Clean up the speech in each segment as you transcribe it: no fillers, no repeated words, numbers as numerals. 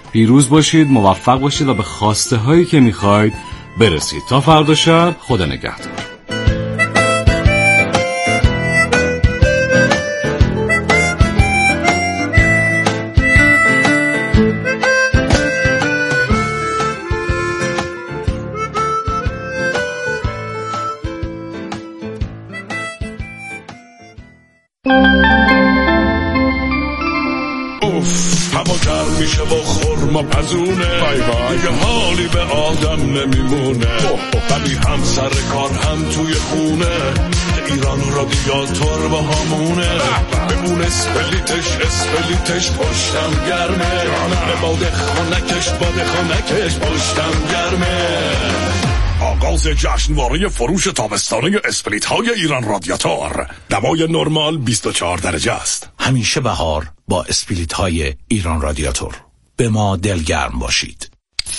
پیروز باشید، موفق باشید و به خواسته هایی که میخواید برسید. تا فردا شب، خدا نگهدار. هوا گرم میشه با خورما پزونه، دیگه حالی به آدم نمیمونه، ولی هم سر کار هم توی خونه، ایران رادیاتور با همونه، بمون اسپلیتش پشتم گرمه، باد خونکش پشتم گرمه. آغاز جشنواره فروش تابستانه اسپلیت های ایران رادیاتور. دمای نرمال 24 درجه است. همیشه بهار با اسپلیت های ایران رادیاتور. به ما دلگرم باشید.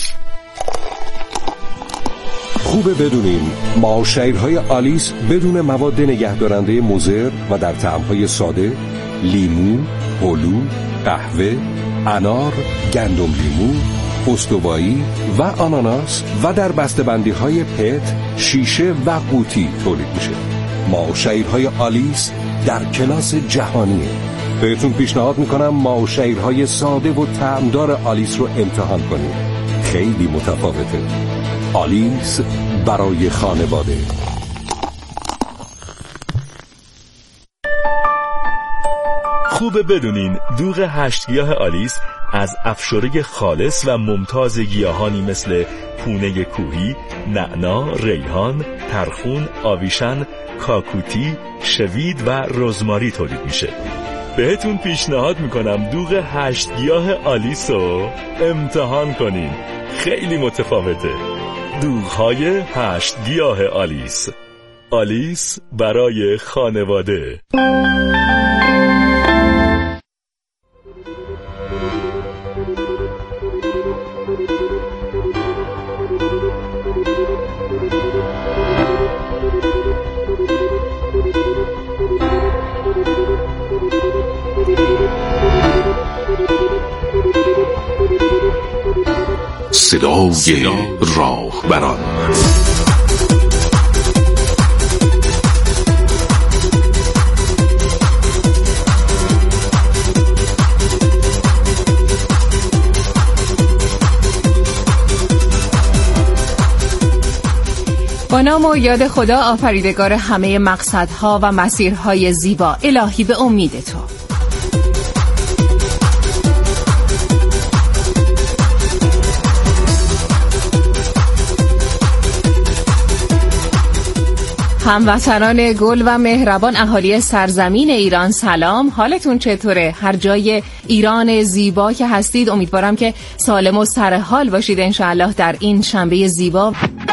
خوبه بدونین معاشرهای آلیس بدون مواد نگهدارنده مضر و در طعم‌های ساده، لیمو، هلو، قهوه، انار، گندم لیمو، استوایی و آناناس و در بسته‌بندی‌های پت، شیشه و قوطی تولید میشه. معاشرهای آلیس در کلاس جهانیه. بهتون پیشنهاد میکنم معاشرهای ساده و طعمدار آلیس رو امتحان کنید. خیلی متفاوته. آلیس برای خانواده. خوبه بدونین دوغ 8 گیاه آلیس از افشاره خالص و ممتاز گیاهانی مثل پونه کوهی، نعنا، ریحان، ترخون، آویشن، کاکوتی، شوید و رزماری تولید میشه. بهتون پیشنهاد میکنم دوغ 8 گیاه آلیس رو امتحان کنین. خیلی متفاوته. دوغ‌های 8 گیاه آلیس. آلیس برای خانواده. صدای راهبران. با نام و یاد خدا آفریدگار همه مقصدها و مسیرهای زیبا. الهی به امید تو. هموطنان گل و مهربان، اهالی سرزمین ایران، سلام. حالتون چطوره؟ هر جای ایران زیبا که هستید امیدوارم که سالم و سرحال باشید انشاءالله در این شنبه زیبا.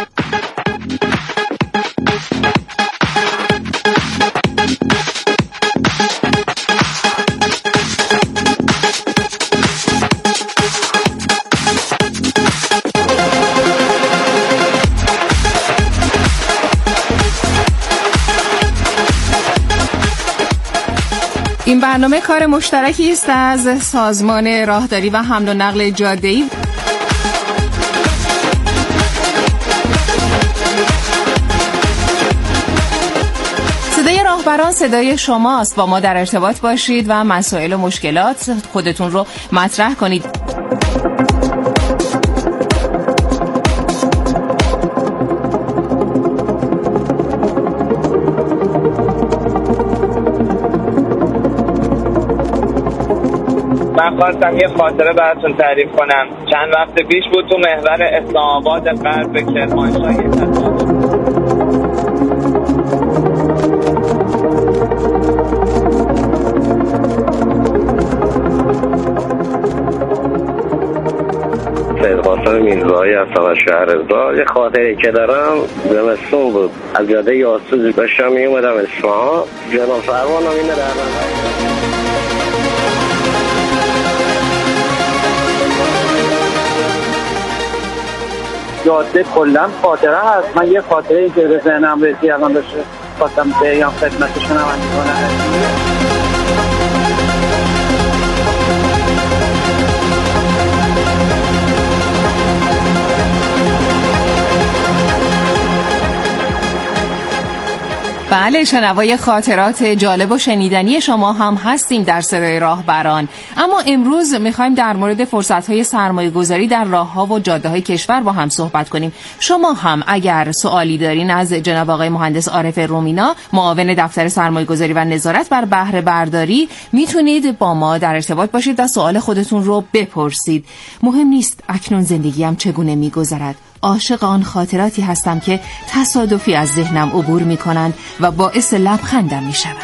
این برنامه کار مشترکی است از سازمان راهداری و حمل و نقل جاده‌ای صدای راهبران صدای شماست. با ما در ارتباط باشید و مسائل و مشکلات خودتون رو مطرح کنید. من خواستم یه خاطره براتون تعریف کنم. چند وقت پیش بود تو محور اسلام آباد غرب کرمانشاه یه تصادف. سید قاسم میرزایی هستم از شهرزاد. یه خاطری که دارم زمستون بود، از جاده یاسوج داشتم میومدم اصفهان، جناب فرمانم اینه در جاده کلا خاطره هست. من یه خاطره این که به ذهنم رسید الان داشته خواستم بگم خدمت شنوندگان عزیز. 1 بله، شنوای خاطرات جالب و شنیدنی شما هم هستیم در صدای راهبران. اما امروز میخوایم در مورد فرصت‌های سرمایه‌گذاری در راه‌ها و جاده‌های کشور با هم صحبت کنیم. شما هم اگر سوالی دارین از جناب آقای مهندس عارف رومینا، معاون دفتر سرمایه‌گذاری و نظارت بر بهره برداری، میتونید با ما در ارتباط باشید و سوال خودتون رو بپرسید. مهم نیست اکنون زندگیم چگونه میگذرد، عاشق آن خاطراتی هستم که تصادفی از ذهنم عبور می کنند و باعث لبخندم می شوند.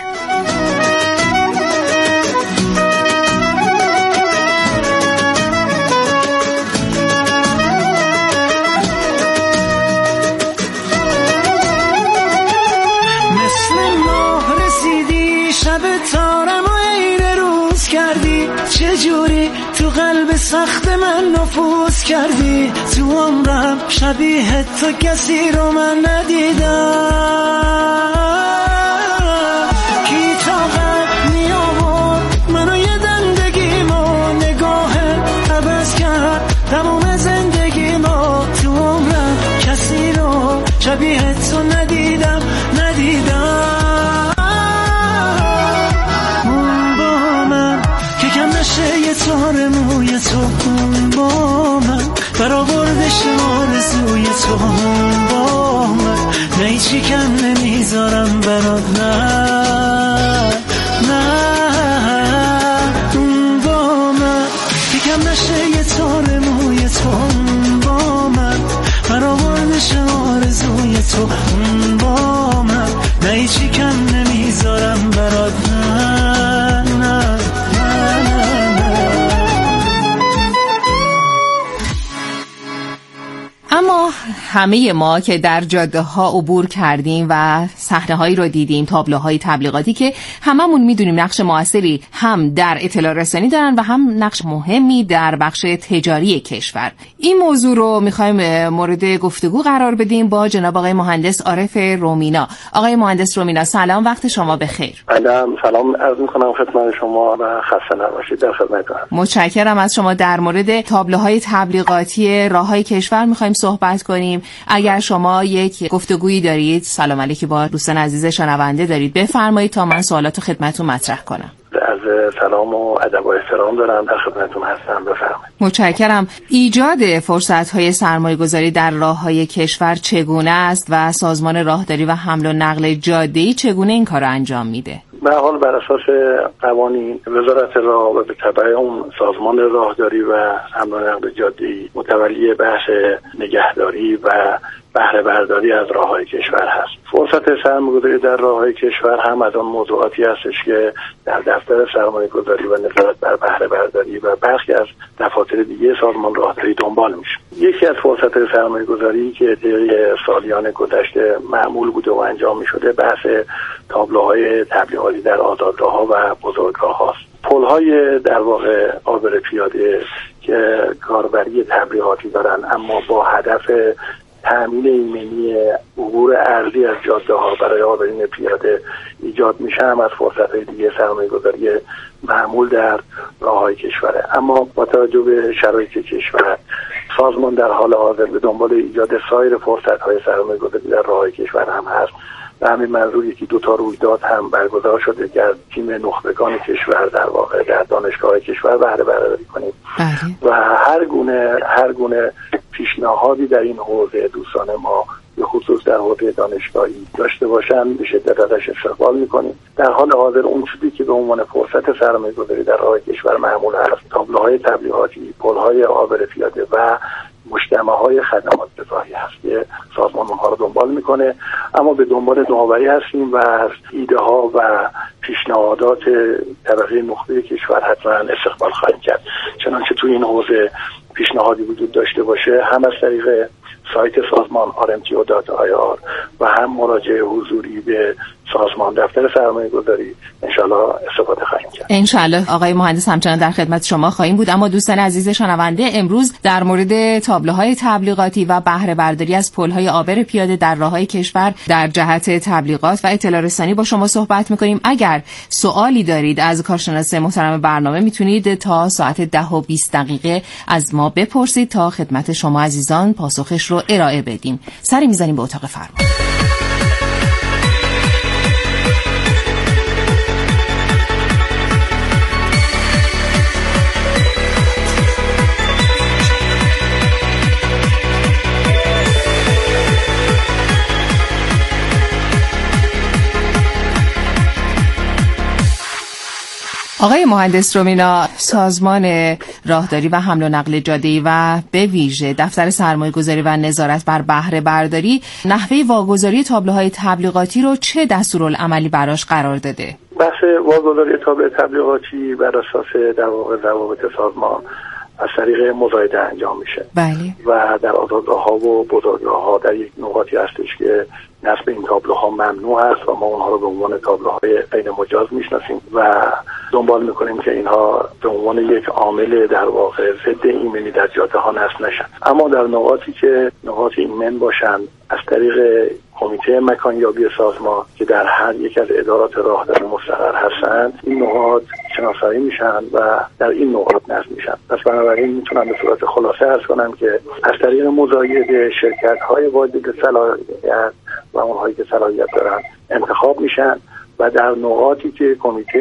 مثل ماه رسیدی، شب تارم و عین روز کردی، چجوری تو قلب سخت من نفوذ کردی. تو عمرم شبیه تو کسی رو من ندیدم. کی طاقت می آورد منو یه دندگیمو، نگاه عوض کرد تموم زندگیمو. تو عمرم کسی رو شبیه تو ندیدم. اون با من که کم نشه یه تار موی تو، اون با من برآوردش آرزوی تو، اون با من نه هیچی کم نمیذارم برات، نه اون با من که کم نشه یه تار موی تو، اون با من برآوردش آرزوی تو، اون با من نه هیچی کم نمیذارم برات، نه. اما همه ما که در جاده ها عبور کردیم و صحنه هایی رو دیدیم، تابلوهای تبلیغاتی که هممون میدونیم نقش موثری هم در اطلاع رسانی دارن و هم نقش مهمی در بخش تجاری کشور. این موضوع رو میخوایم مورد گفتگو قرار بدیم با جناب آقای مهندس عارف رومینا. آقای مهندس رومینا، سلام، وقت شما بخیر. سلام عرض میکنم خدمت شما و خسته نباشید. در خدمتتونم. متشکرم از شما. در مورد تابلوهای تبلیغاتی راههای کشور میخوایم صحبت کنیم. اگر شما یک گفتگویی دارید، سلام علیکی با دوستان عزیز شنونده دارید، بفرمایید تا من سوالات خدمتتون مطرح کنم. از سلام و ادب و احترام دارم، در خدمتتون هستم، بفرمایید. متشکرم. ایجاد فرصت‌های سرمایه‌گذاری در راه‌های کشور چگونه است و سازمان راهداری و حمل و نقل جاده‌ای چگونه این کار را انجام میده؟ به هر حال بر اساس قوانین وزارت راه و به تبع اون سازمان راهداری و حمل و نقل جاده‌ای متولی بحث نگهداری و بهره برداری از راه‌های کشور هست. فرصت سرمایه‌گذاری در راه‌های کشور هم از آن موضوعاتی هستش که در دفتر سرمایه‌گذاری و نظارت بر بهره برداری و برخی از دفاتر دیگه سازمان راهداری دنبال میشه. یکی از فرصت سرمایه‌گذاری که طی سالیان گذشته معمول بوده و انجام می‌شده بحث تابلوهای تبلیغاتی در آزادراه‌ها و بزرگراه‌هاست. پل‌های در واقع عابر پیاده که کاربری تبلیغاتی دارن اما با هدف تامین ایمنی عبور ارضی از جاده ها برای عابرین پیاده ایجاد میشه، هم از فرصت‌های دیگه سرمایه‌گذاری معمول در راه‌های کشوره. اما با توجه به شرایط کشور، سازمان در حال حاضر به دنبال ایجاد سایر فرصت‌های سرمایه‌گذاری در راه‌های کشور هم هست. به همین منظور یکی دو تا رویداد هم برگزار شده که از تیم نخبگان کشور در واقع در دانشگاه کشور بهره برداری کنیم و هر گونه پیشنهادی در این حوزه دوستان ما به خصوص در حوزه دانشگاهی داشته باشن به شدت ازش استقبال میکنیم. در حال حاضر اون چیزی که به عنوان فرصت سرمایه‌گذاری در راه کشور معمول هست، تابلوهای تبلیغاتی، پل‌های عابر پیاده و مجتمع‌های خدمات رفاهی هست که سازمان اونها رو دنبال میکنه. اما به دنبال نوآوری هستیم و از ایده ها و پیشنهادات طبقه نخبه کشور حتما استقبال خواهیم کرد. چنانچه توی این حوزه پیشنهادی وجود داشته باشه، هم از طریق سایت سازمان rmto.ir و هم مراجعه حضوری به سازمان دفتر سرمایه‌گذاری انشالله استفاده خواهیم کرد. انشالله. آقای مهندس همچنان در خدمت شما خواهیم بود. اما دوستان عزیز شنونده، امروز در مورد تابلوهای تبلیغاتی و بهره برداری از پل‌های عابر پیاده در راه‌های کشور در جهت تبلیغات و اطلاع رسانی با شما صحبت می‌کنیم. اگر سوالی دارید از کارشناس محترم برنامه میتونید تا ساعت 10 و 20 دقیقه از ما بپرسید تا خدمت شما عزیزان پاسخش رو ارائه بدیم. سری می‌زنیم به اتاق فرمان. آقای مهندس رومینا، سازمان راهداری و حمل و نقل جاده‌ای و به ویژه دفتر سرمایه‌گذاری و نظارت بر بهره برداری نحوه واگذاری تابلوهای تبلیغاتی رو چه دستورالعملی براش قرار داده؟ بحث واگذاری تابلو تبلیغاتی بر اساس در واقع ضوابط سازمان از طریق مزایده انجام میشه. بله. و در آزادگاه‌ها و بزرگراه‌ها در یک نقاطی هستش که نصب این تابلوها ممنوع است و ما اونها رو به عنوان تابلوهای غیر مجاز میشناسیم و دنبال میکنیم که اینها به عنوان یک عامل در واقع ضد ایمنی در جاده ها نصب نشن. اما در نقاطی که نقاط ایمن باشن از طریق کمیته مکانیابی سازمان که در هر یک از ادارات راهداری مستقر هستند، این نقاط شناسایی میشن و در این نقاط نصب میشن. پس بنابراین میتونم به صورت خلاصه عرض کنم که از طریق مزایده شرکت‌های واجد صلاحیت و اونهایی که صلاحیت دارن انتخاب میشن و در نقاطی که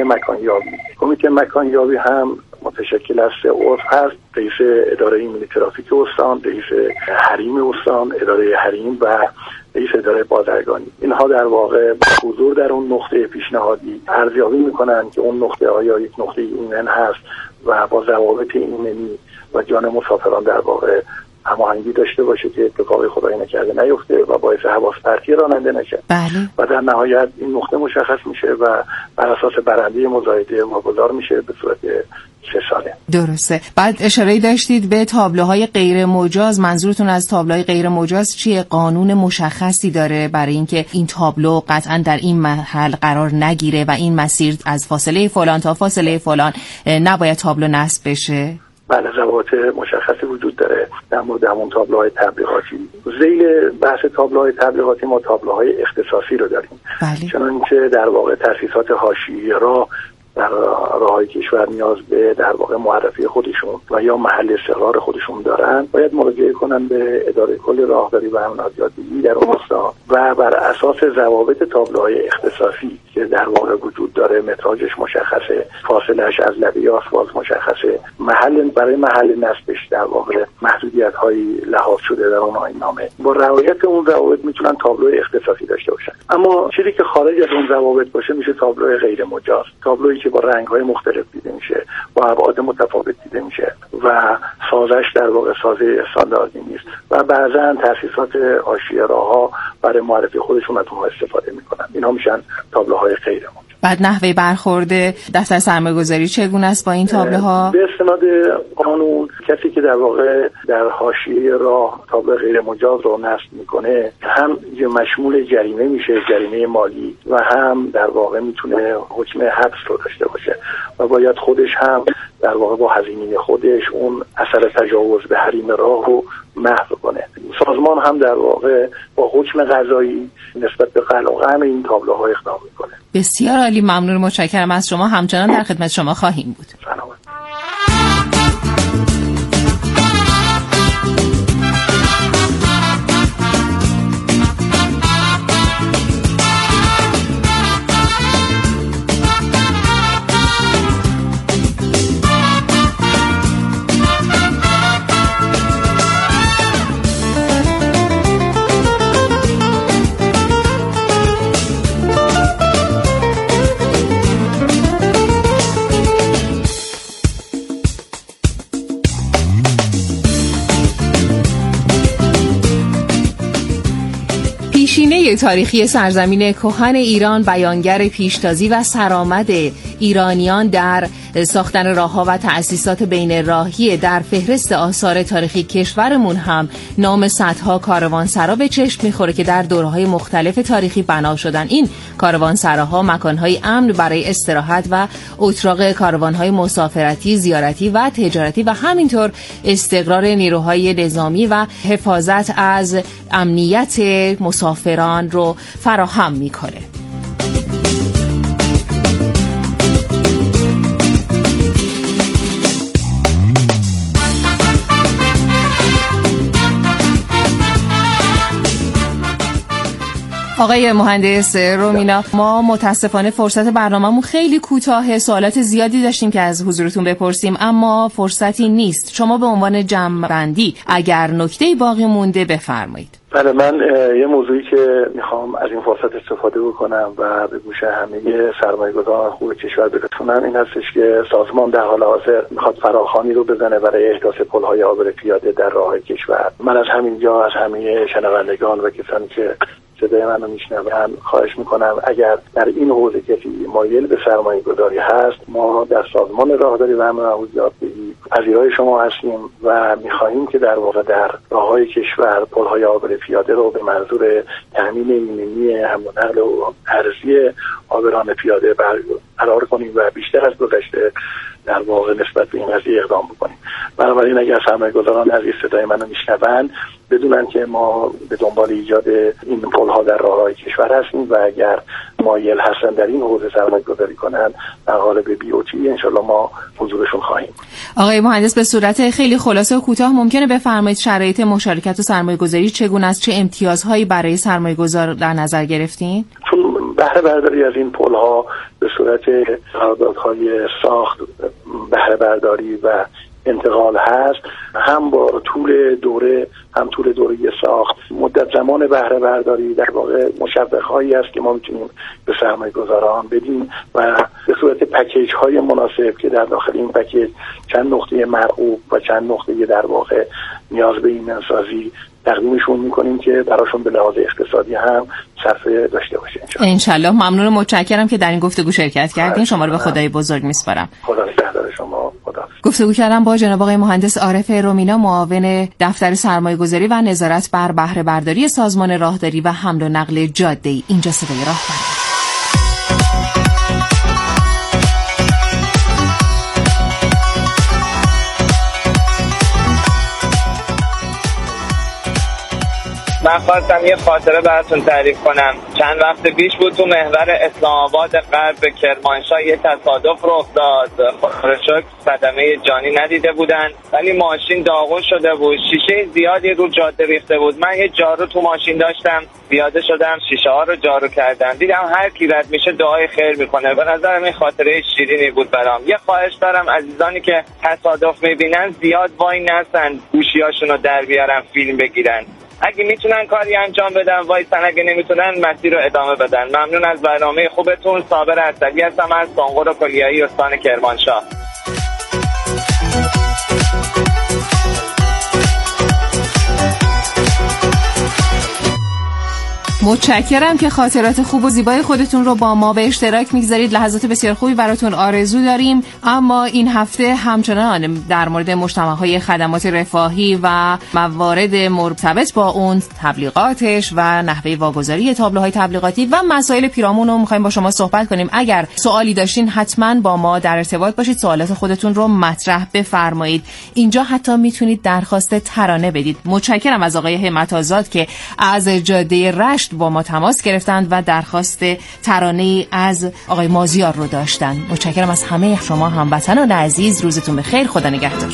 کمیته مکانیابی هم متشکل از 3 عضو هست: رئیس اداره ایمنی ترافیک استان، رئیس حریم استان، اداره حریم و رئیس اداره بازرگانی. اینها در واقع حضور در اون نقطه پیشنهادی ارزیابی میکنن که اون نقطه آیا یک نقطه ایمن هست و با ضوابط ایمنی و جان مسافران در واقع هماهنگی داشته باشه که اتفاقی خدای نکرده نیفته و باعث حواس پرتی راننده نشه. بله. و در نهایت این نقطه مشخص میشه و بر اساس برنده مزایده واگذار میشه به صورت 3 ساله. درسته. بعد اشاره داشتید به تابلوهای غیر مجاز. منظورتون از تابلوهای غیر مجاز چیه؟ قانون مشخصی داره برای اینکه این تابلو قطعا در این محل قرار نگیره و این مسیر از فاصله فلان تا فاصله فلان نباید تابلو نصب بشه؟ بله، ضوابط مشخصی وجود داره در مورد همون تابلوهای تبلیغاتی. ذیل بحث تابلوهای تبلیغاتی ما تابلوهای اختصاصی رو داریم. بله. چنانچه در واقع تأسیسات حاشیه‌ای راه در راههای کشور نیاز به در واقع معرفی خودشون و یا محل استقرار خودشون دارن، باید مراجعه کنن به اداره کل راهداری و امنیت جاده‌ای در اون استان و بر اساس ضوابط تابلوهای اختصاصی که در واقع وجود داره، متراژش مشخصه، فاصله‌اش از لبه آسفالت مشخصه، برای محل نصبش در واقع محدودیت‌هایی لحاظ شده در اون آیین‌نامه، با رعایت اون ضوابط میتونن تابلوی اختصاصی داشته باشن. اما چیزی که خارج از اون ضوابط باشه میشه تابلوی غیر مجاز، تابلویی که با رنگ‌های مختلف دیده میشه، با ابعاد متفاوت دیده میشه و سازش در واقع سازه استانداردی نیست و بعضا تأسیسات حاشیه راه‌ها برای معرفی خودشون از اونها استفاده میکنن. اینا میشن تابلوهای غیر مجاز. بعد نحوه برخورد دفتر سرمایه‌گذاری چگونه است با این تابلوها؟ به استناد قانون کسی که در واقع در حاشیه راه تابلو غیر مجاز رو نصب میکنه هم مشمول جریمه میشه، جریمه مالی، و هم در واقع میتونه حکم حبس رو داشته باشه و باید خودش هم در واقع با هزینه خودش اون اثر تجاوز به حریم راه رو محو کنه. سازمان هم در واقع با حکم قضایی نسبت به قلع این تابلوها اقدام میکنه. بسیار عالی، ممنون، متشکرم از شما. همچنان در خدمت شما خواهیم بود. پیشینه تاریخی سرزمین کهن ایران بیانگر پیشتازی و سرآمد ایرانیان در ساختن راه‌ها و تأسیسات بین راهی. در فهرست آثار تاریخی کشورمون هم نام صدها کاروانسرا به چشم می‌خوره که در دوره‌های مختلف تاریخی بنا شدن. این کاروانسراها مکان‌های امن برای استراحت و اتراق کاروان‌های مسافرتی، زیارتی و تجارتی و همینطور استقرار نیروهای نظامی و حفاظت از امنیت مسافران رو فراهم می‌کنه. آقای مهندس رومینا، ما متاسفانه فرصت برنامه‌مون خیلی کوتاه، سوالات زیادی داشتیم که از حضورتون بپرسیم اما فرصتی نیست. شما به عنوان جمع‌بندی اگر نکته‌ای باقی مونده بفرمایید. بله، من یه موضوعی که میخوام از این فرصت استفاده بکنم و به گوش همه سرمایه‌گذاران خوب کشور برسونم این هستش که سازمان در حال حاضر میخواد فراخوانی رو بزنه برای احداث پل‌های عابر پیاده در راه‌های کشور. من از همینجا از همه شنوندگان و کسانی که صدای منو میشنون خواهش میکنم اگر در این حوزه کسی مایل به سرمایه گذاری هست، ما در سازمان راهداری و امن و محفوظیابی پذیرای شما هستیم و میخواهیم که در واقع در راههای کشور پل‌های عابر پیاده رو به منظور تامین ایمنی حمل و نقل و ارزی عابران پیاده برقرار کنیم و بیشتر از گذشته در واقع نسبت به این قضیه اقدام بکنیم. بنابراین اگر سرمایه‌گذاران عزیز صدای منو میشنون بدونن که ما به دنبال ایجاد این پل‌ها در راههای کشور هستیم و اگر مایل هستن در این حوزه سرمایه‌گذاری کنن در قالب BOT انشالله ما حضورشون خواهیم. آقای مهندس به صورت خیلی خلاصه و کوتاه ممکنه بفرمایید شرایط مشارکت و سرمایه‌گذاری چگونه است؟ چه امتیازهایی برای سرمایه‌گذار در نظر گرفتین؟ چون بهره برداری از این پل‌ها به صورت قراردادهای ساخت، بهره برداری و انتقال هست، هم با طول دوره هم طول دوره ساخت مدت زمان بهره برداری در واقع مشوق‌هایی است که ما میتونیم به سرمایه‌گذاران بدیم و به صورت پکیج های مناسب که در داخل این پکیج چند نقطه مرغوب و چند نقطه در واقع نیاز به ایمن‌سازی تقدیمشون میکنیم که براشون به لحاظ اقتصادی هم صرفه داشته باشه. انشالله. ممنون و متشکرم که در این گفتگو شرکت کردین. شما رو به خدای بزرگ میسپارم. خدا نگهدار شما. خدا. گفتگو کردم با جناب آقای مهندس عارف رومینا، معاون دفتر سرمایه‌گذاری و نظارت بر بهره برداری سازمان راهداری و حمل و نقل جاده‌ای. اینجا صدای راهبر. من خواستم یه خاطره براتون تعریف کنم. چند وقت پیش بود تو محور اسلام آباد غرب کرمانشاه یه تصادف رخ داد. خدا رو شکر صدمه جانی ندیده بودن ولی ماشین داغون شده بود، شیشه زیادی رو جاده ریخته بود. من یه جارو تو ماشین داشتم، پیاده شدم شیشه ها رو جارو کردم، دیدم هر کی رد میشه دعای خیر میکنه. به نظرم این خاطره شیرینی بود برام. یه خواهش دارم عزیزانی که تصادف میبینن زیاد وای نستن، گوشیاشون رو در بیارن فیلم بگیرن. اگه میتونن کاری انجام بدن وایسن، اگه نمیتونن مسیر رو ادامه بدن. ممنون از برنامه خوبتون. صابر اسدی هستم از سنقر کلیه‌ای استان کرمانشاه. متشکرم که خاطرات خوب و زیبای خودتون رو با ما به اشتراک میگذارید. لحظات بسیار خوبی براتون آرزو داریم. اما این هفته همچنان در مورد مجتمع‌های خدمات رفاهی و موارد مرتبط با اون، تبلیغاتش و نحوه واگذاری تابلوهای تبلیغاتی و مسائل پیرامون رو می‌خوایم با شما صحبت کنیم. اگر سوالی داشتین حتما با ما در ارتباط باشید، سوالات خودتون رو مطرح بفرمایید. اینجا حتی میتونید درخواست ترانه بدید. متشکرم از آقای همت آزاد که از جاده رشت با ما تماس گرفتند و درخواست ترانه از آقای مازیار رو داشتن. متشکرم از همه شما هموطنان عزیز. روزتون بخیر. خدا نگهدار.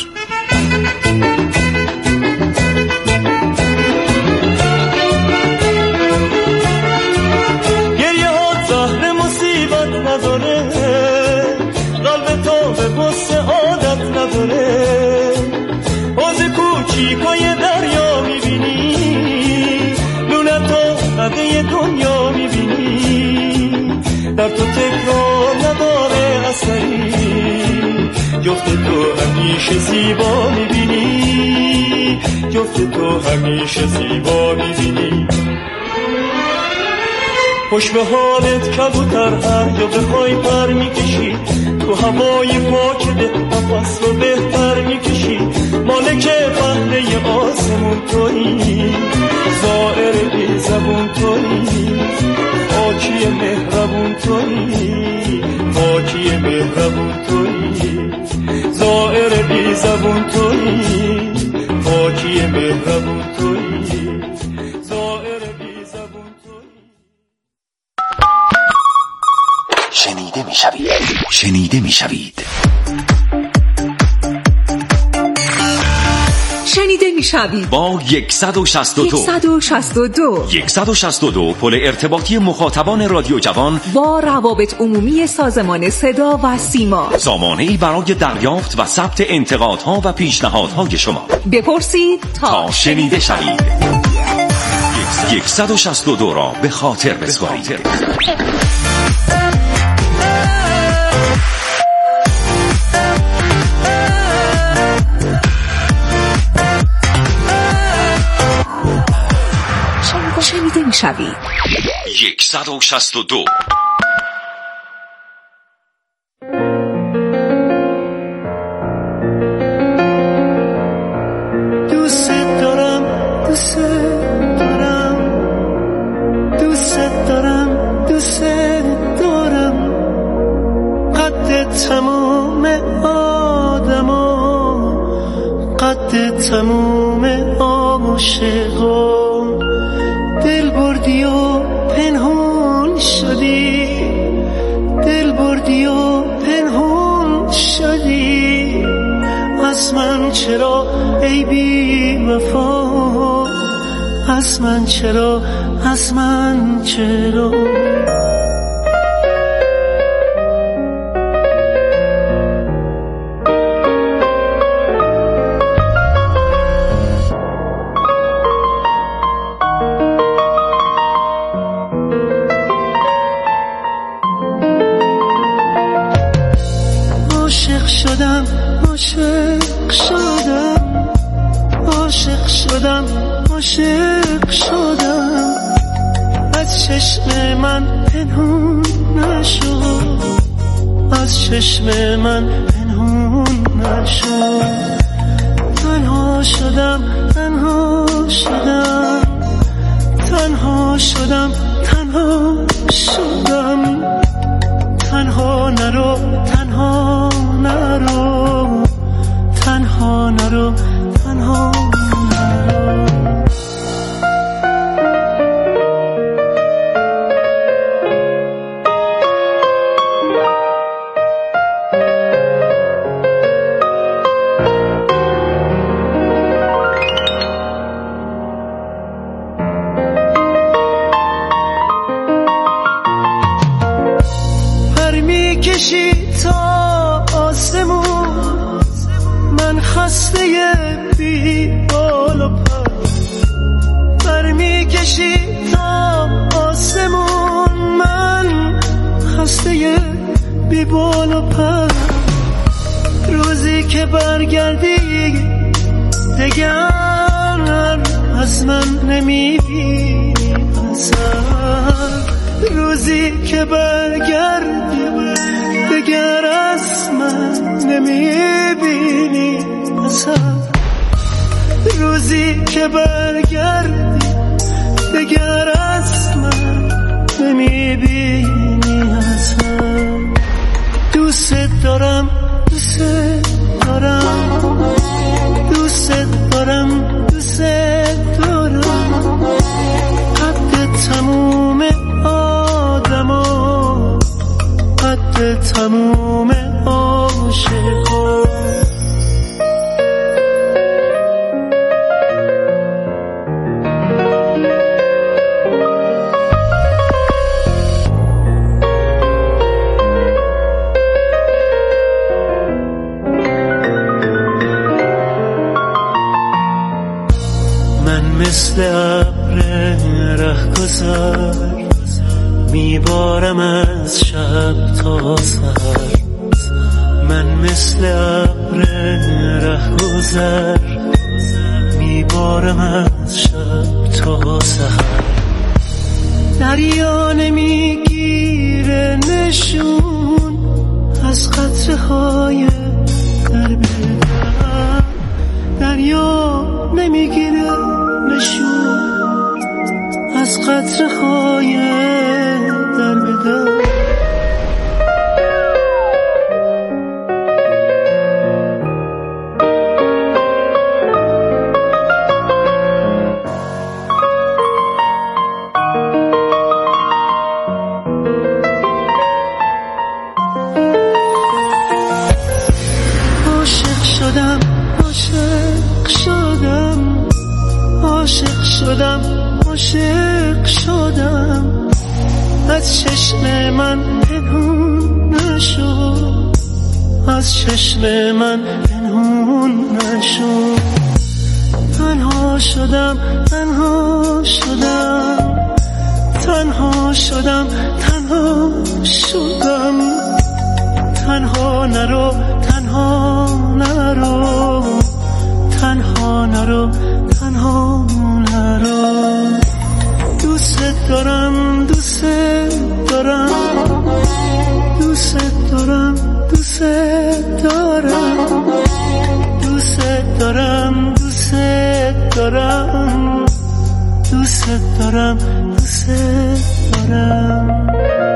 گریه ها زهر مصیبت نداره، قلب تو به بسته عادت نداره. باز کوچیکای دریا میبینی، لونه تو قده دنیا میبینی. در تو تکرار نداره اثری، جفت تو همیشه زیبا میبینی، جفت تو همیشه زیبا میبینی. خوش به حالت کبوتر، هر جا بخوای پر میکشی، تو هوای پاک ده نفس رو بهتر میکشی. مالک پهنه آسمون تویی، زائر بی زبون تویی، خاکی مهربون تویی، خاکی مهربون تویی، زائر بی زبون تویی، خاکی مهربون تویی، زائر بی زبون تویی. شنیده میشوید، شنیده میشوید، شنیده شوید با 162 پل ارتباطی مخاطبان رادیو جوان با روابط عمومی سازمان صدا و سیما، سامانه‌ای برای دریافت و ثبت انتقادها و پیشنهادهای شما. بپرسید تا شنیده شوید. 162 را به خاطر بسپارید. شنیده می‌شوید. 162. دوست دارم قد تموم آدما، قد تموم عاشقا، دل بردی و پنهون شدی، دل بردی و پنهون شدی. از من چرا ای بی وفا، از من چرا، از من چرا. عاشق شدم، از چشم من پنهون نشو، از چشم من پنهون نشو. تنها شدم، تنها شدم، تنها شدم، تنها شدم. تنها نرو، تنها نرو، تنها نرو، تنها نرو. روزی که برگردی دگر از من نمیبینی اصلا، روزی که برگردی دگر از من نمیبینی اصلا، روزی که برگردی دگر از من نمیبینی اصلا. دوست دارم، دوست دارم، دوست دارم، دوست دارم. قد تموم آدما، قد تموم عاشقا. مثل ابر رهگذر میبارم از شب تا سحر، من مثل ابر رهگذر میبارم از شب تا سحر. دریا نمیگیره نشون از قطره های در بدر، دریا نمیگیره نشون از قطره های در بدر. عاشق شدم، عاشق شدم، شدم عاشق شدم از چشم من پنهون نشد از چشم من پنهون نشد تنها شدم تنها شدم تنها شدم تنها شدم تنها نرو تنها نرو تنها نرو تنها نرو دوست دارم دوست دارم دوست دارم دوست دارم دوست دارم دوست دارم دوست دارم دوست دارم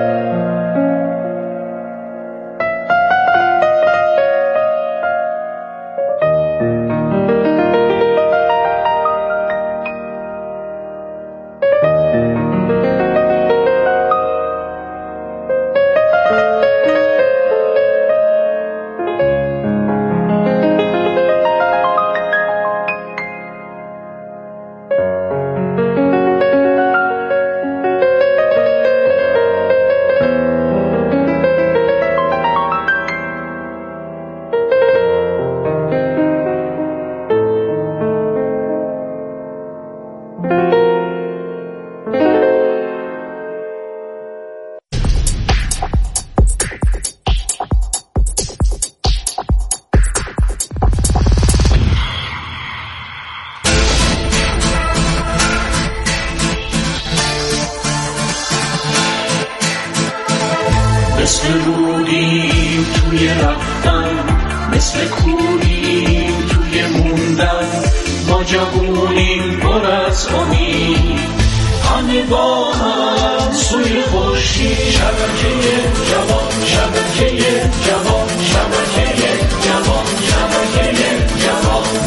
مثل رودیم توی رفتن مثل کوریم توی موندن ما جوونیم پر از امید همه با هم سوی خورشید شبکه جوان شبکه جوان شبکه جوان شبکه جوان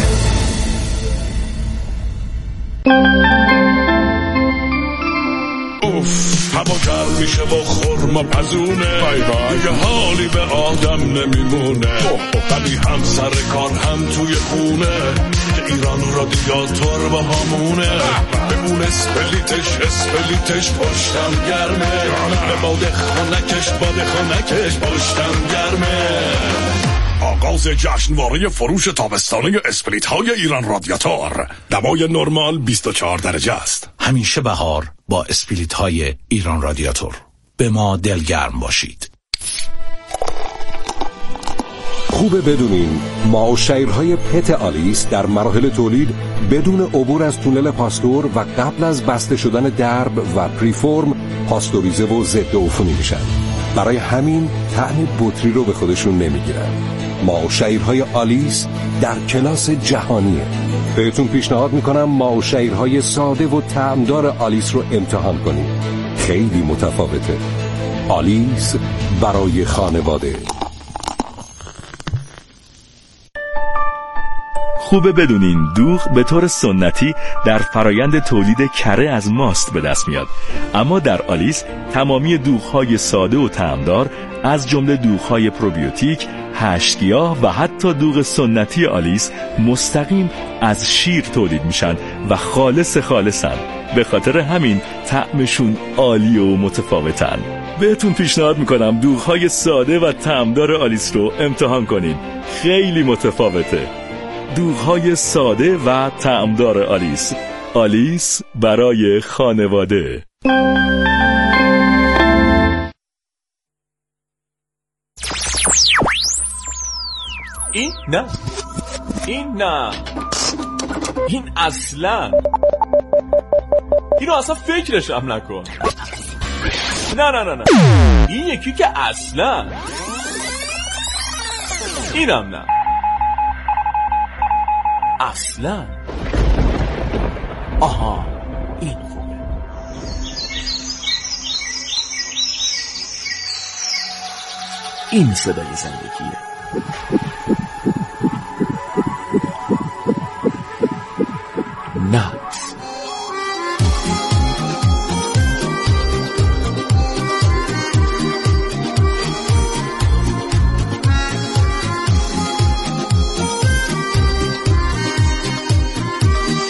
هوا گرم میشه با خرما پزونه دیگه حالی به آدم نمیمونه ولی هم سر کار هم توی خونه که ایران رادیاتور با همونه بمون اسپلیتش پشتم گرمه به باد خانکش پشتم گرمه آغاز جشنواره فروش تابستانه اسپلیت های ایران رادیاتور دمای نرمال 24 درجه است. همیشه بهار با اسپلیت های ایران رادیاتور. به ما دلگرم باشید. خوبه بدونین معاشرهای پت آلیس در مراحل تولید بدون عبور از تونل پاستور و قبل از بسته شدن درب و پریفورم پاستوریزه و ضد عفونی میشن. برای همین طعم بطری رو به خودشون نمیگیرن. معاشرهای آلیس در کلاس جهانیه. بهتون پیشنهاد میکنم معاشرهای ساده و طعمدار آلیس رو امتحان کنید. خیلی متفاوته. آلیس برای خانواده. خوبه بدونین دوغ به طور سنتی در فرایند تولید کره از ماست به دست میاد، اما در آلیس تمامی دوغ‌های ساده و طعمدار از جمله دوغ‌های پروبیوتیک، 8 گیاه و حتی دوغ سنتی آلیس مستقیم از شیر تولید میشن و خالصن. به خاطر همین طعمشون عالی و متفاوتن. بهتون پیشنهاد میکنم دوغ‌های ساده و طعمدار آلیس رو امتحان کنین. خیلی متفاوته. دوغ‌های ساده و طعمدار آلیس. آلیس برای خانواده. این نه، این اصلا اینو اصلا فکرش هم نکن. نه این یکی که اصلا اینم نه اصلا. آها این خوبه. این صدای زندگیه. نه